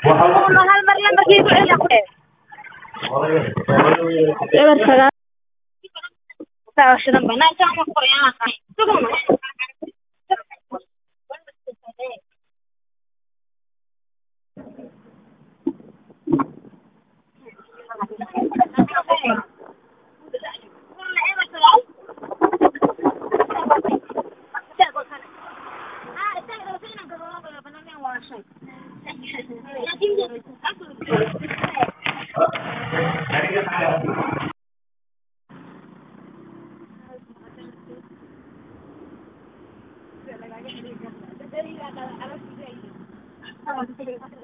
hal mar lambarkiisu celi eber sagaal shidan banaan jaama qorayaan